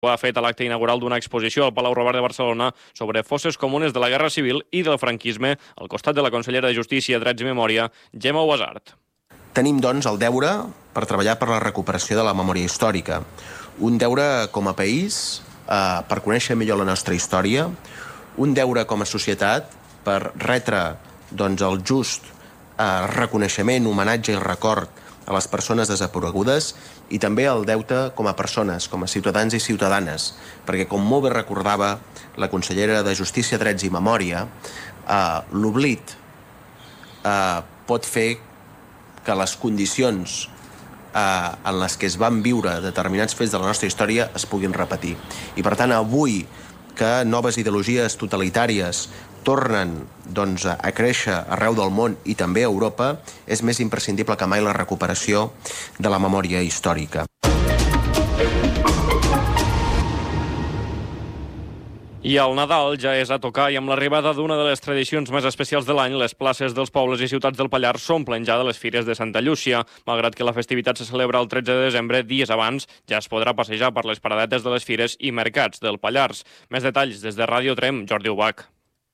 Ho ha fet a l'acte inaugural d'una exposició al Palau Robert de Barcelona sobre fosses comunes de la Guerra Civil i del franquisme, al costat de la consellera de Justícia, Drets i Memòria, Gemma Ubasart. Tenim, doncs, el deure per treballar per la recuperació de la memòria històrica. Un deure com a país per conèixer millor la nostra història, un deure com a societat per retre el just reconeixement, homenatge i record a les persones desaparegudes, i també el deute com a persones, com a ciutadans i ciutadanes, perquè, com molt bé recordava la consellera de Justícia, Drets i Memòria, l'oblit pot fer que les condicions en les que es van viure determinats fets de la nostra història es puguin repetir. I, per tant, avui que noves ideologies totalitàries tornen a créixer arreu del món i també a Europa, és més imprescindible que mai la recuperació de la memòria històrica. I el Nadal ja és a tocar i amb l'arribada d'una de les tradicions més especials de l'any, les places dels pobles i ciutats del Pallars s'omplen ja de les fires de Santa Llúcia. Malgrat que la festivitat se celebra el 13 de desembre, dies abans ja es podrà passejar per les paradetes de les fires i mercats del Pallars. Més detalls des de Ràdio Trem, Jordi Ubach.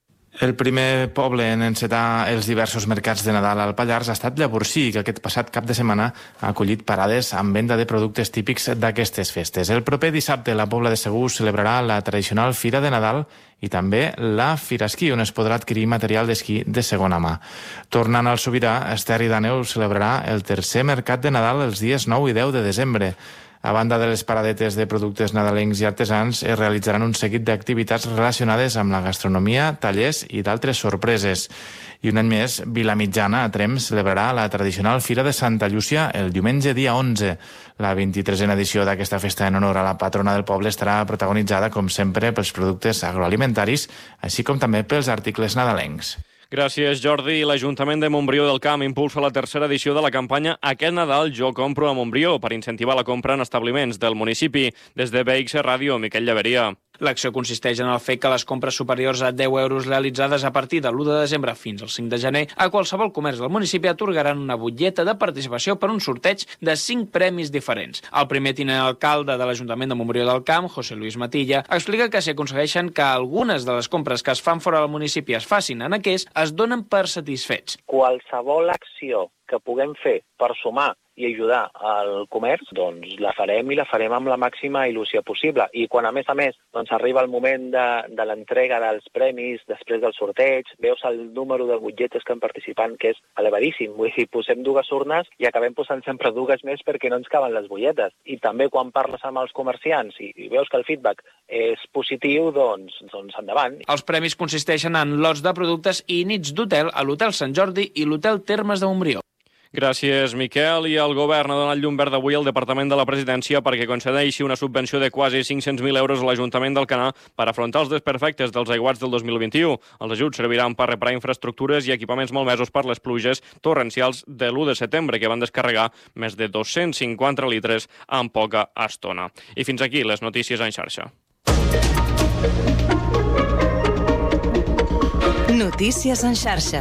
El primer poble en encetar els diversos mercats de Nadal al Pallars ha estat Llavorsí, que aquest passat cap de setmana ha acollit parades amb venda de productes típics d'aquestes festes. El proper dissabte la Pobla de Segur celebrarà la tradicional Fira de Nadal i també la Fira Esquí, on es podrà adquirir material d'esquí de segona mà. Tornant al Sobirà, Esterri d'Àneu celebrarà el tercer mercat de Nadal els dies 9 i 10 de desembre. A banda de les paradetes de productes nadalencs i artesans, es realitzaran un seguit d'activitats relacionades amb la gastronomia, tallers i d'altres sorpreses. I un any més, Vilamitjana, a Tremp, celebrarà la tradicional Fira de Santa Llúcia el diumenge dia 11. La 23a edició d'aquesta festa en honor a la patrona del poble estarà protagonitzada, com sempre, pels productes agroalimentaris, així com també pels articles nadalencs. Gràcies, Jordi. L'Ajuntament de Montbrió del Camp impulsa la tercera edició de la campanya Aquest Nadal jo compro a Montbrió per incentivar la compra en establiments del municipi. Des de BX Ràdio, Miquel Llaveria. L'acció consisteix en el fet que les compres superiors a 10 euros realitzades a partir de l'1 de desembre fins al 5 de gener a qualsevol comerç del municipi atorgaran una butlleta de participació per un sorteig de 5 premis diferents. El primer tinent alcalde de l'Ajuntament de Montbrió del Camp, José Luis Matilla, explica que si aconsegueixen que algunes de les compres que es fan fora del municipi es facin en aquest, es donen per satisfets. Qualsevol acció que puguem fer per sumar i ajudar al comerç, doncs la farem i la farem amb la màxima il·lusió possible. I quan, a més, arriba el moment de l'entrega dels premis, després del sorteig, veus el número de butlletes que han participat, que és elevadíssim. Vull dir, posem 2 urnes i acabem posant sempre 2 més perquè no ens caben les butlletes. I també quan parles amb els comerciants i veus que el feedback és positiu, doncs endavant. Els premis consisteixen en lots de productes i nits d'hotel a l'Hotel Sant Jordi i l'Hotel Termes de Montbrió. Gràcies, Miquel. I el govern ha donat llum verd avui al Departament de la Presidència perquè concedeixi una subvenció de quasi 500.000 euros a l'Ajuntament d'Alcanar per afrontar els desperfectes dels aiguats del 2021. Els ajuts serviran per reparar infraestructures i equipaments malmesos per les pluges torrencials de l'1 de setembre, que van descarregar més de 250 litres en poca estona. I fins aquí les notícies en xarxa. Notícies en xarxa.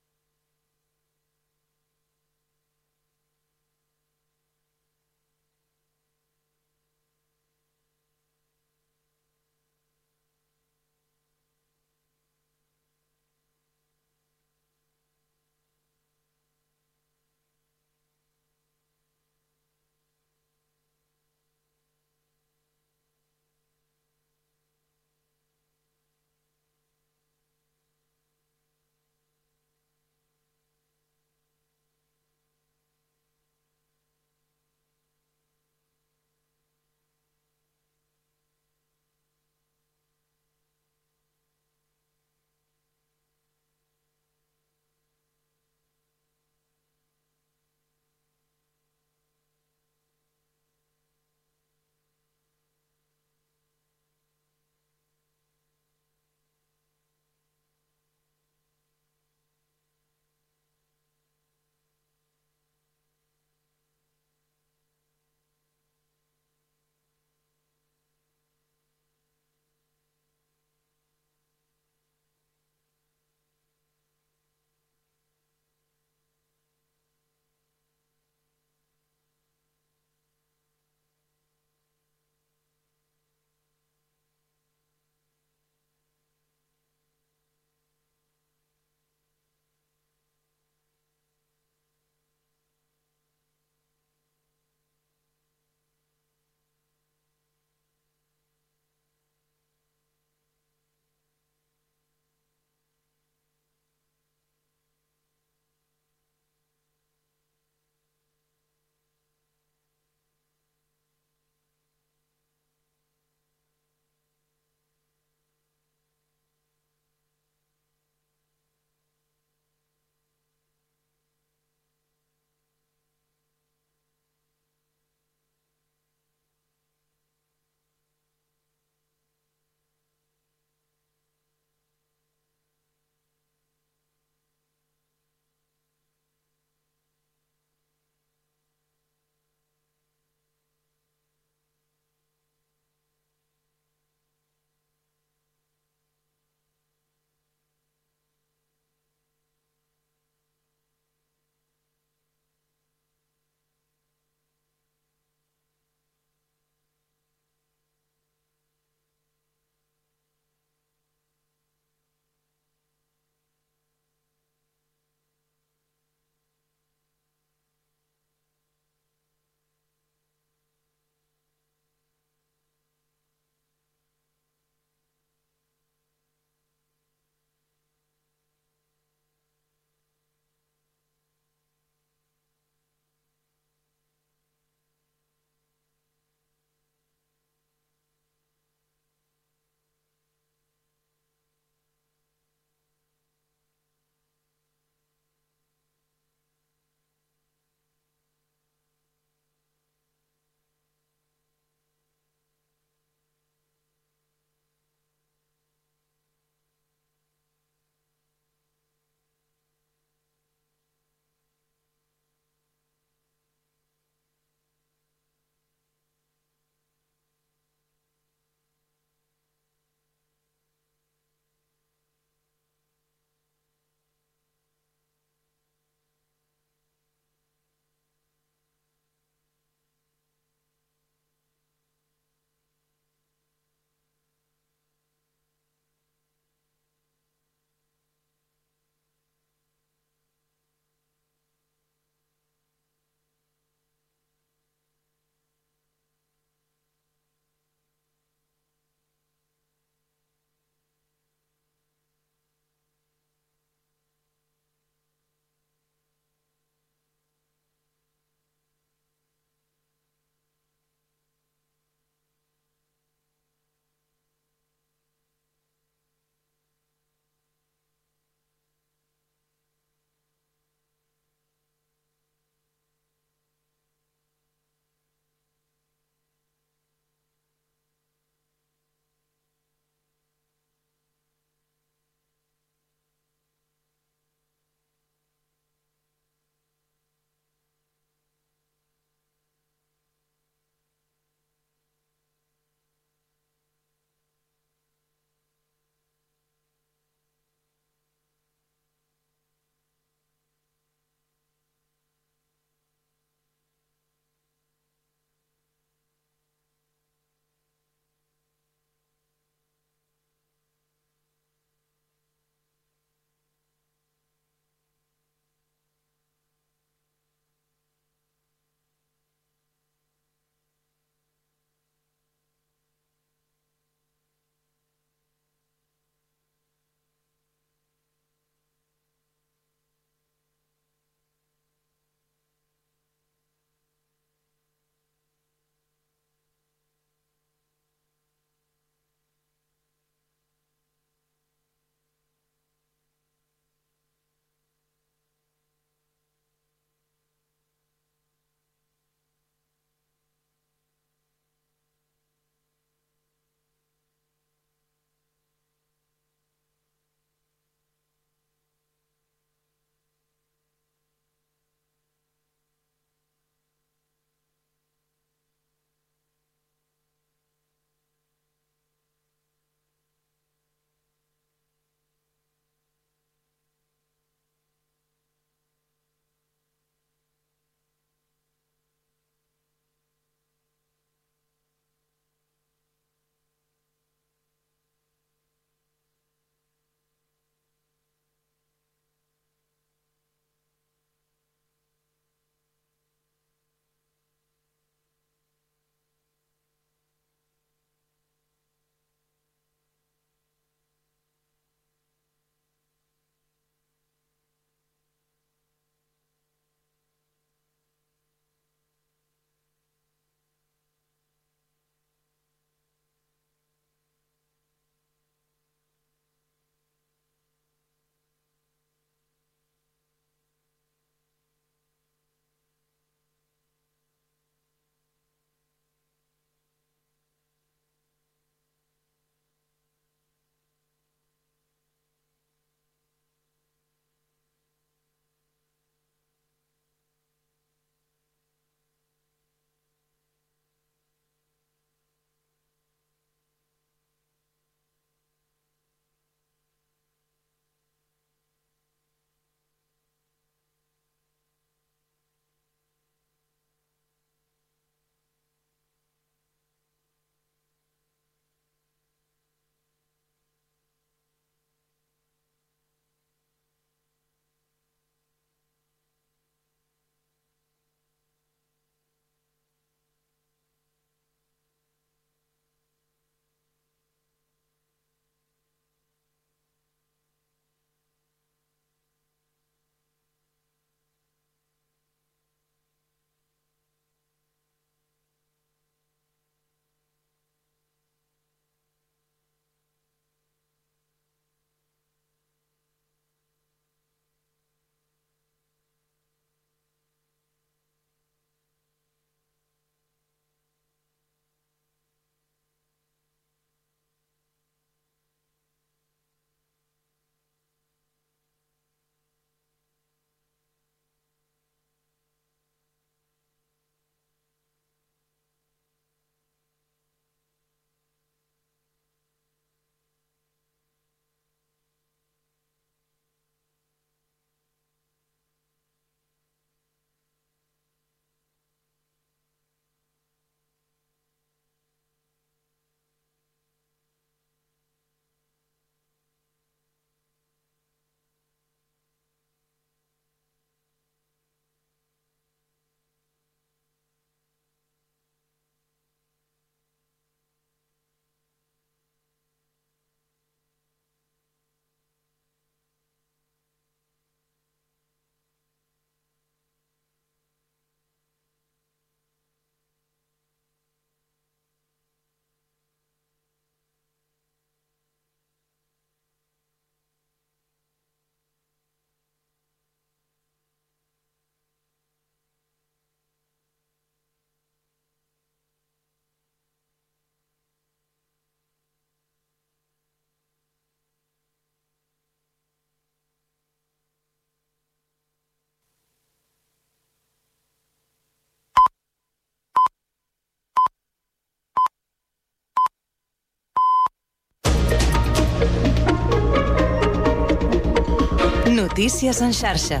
Notícies en xarxa.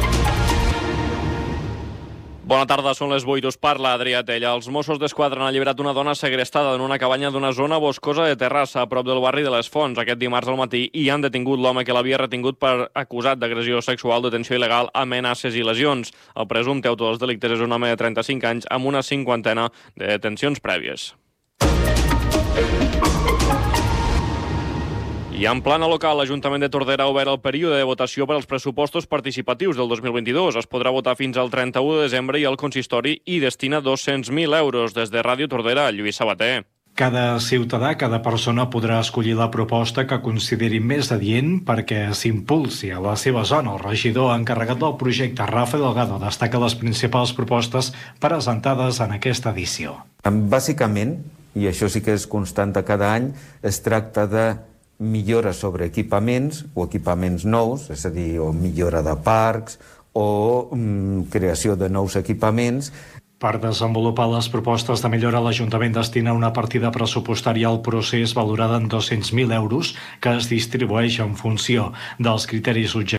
Bona tarda, són les 8, us parla Adrià Tella. Els Mossos d'Esquadra han alliberat una dona segrestada en una cabanya d'una zona boscosa de Terrassa, a prop del barri de les Fonts, aquest dimarts al matí, i han detingut l'home que l'havia retingut per acusat d'agressió sexual, detenció il·legal, amenaces i lesions. El presumpte autor dels delictes és un home de 35 anys amb una 50ena de detencions prèvies. I en plana local, l'Ajuntament de Tordera ha obert el període de votació per als pressupostos participatius del 2022. Es podrà votar fins al 31 de desembre i el consistori hi destina 200.000 euros. Des de Ràdio Tordera, Lluís Sabater. Cada ciutadà, cada persona podrà escollir la proposta que consideri més adient perquè s'impulsi a la seva zona. El regidor encarregat del projecte, Rafa Delgado, destaca les principals propostes presentades en aquesta edició. Bàsicament, i això sí que és constant a cada any, es tracta de millora sobre equipaments o equipaments nous, és a dir, o millora de parcs o creació de nous equipaments. Per desenvolupar les propostes de millora, l'Ajuntament destina una partida pressupostària al procés valorada en 200.000 euros que es distribueix en funció dels criteris objectius